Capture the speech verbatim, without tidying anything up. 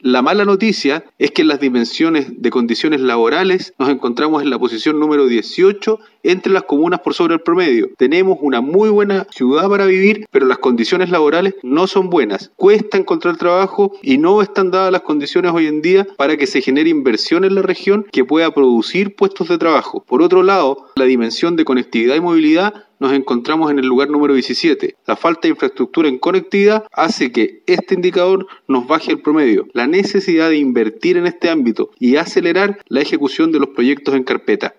La mala noticia es que en las dimensiones de condiciones laborales nos encontramos en la posición número dieciocho entre las comunas por sobre el promedio. Tenemos una muy buena ciudad para vivir, pero las condiciones laborales no son buenas. Cuesta encontrar trabajo y no están dadas las condiciones hoy en día para que se genere inversión en la región que pueda producir puestos de trabajo. Por otro lado, la dimensión de conectividad y movilidad nos encontramos en el lugar número diecisiete. La falta de infraestructura en conectividad hace que este indicador nos baje el promedio. La necesidad de invertir en este ámbito y acelerar la ejecución de los proyectos en carpeta.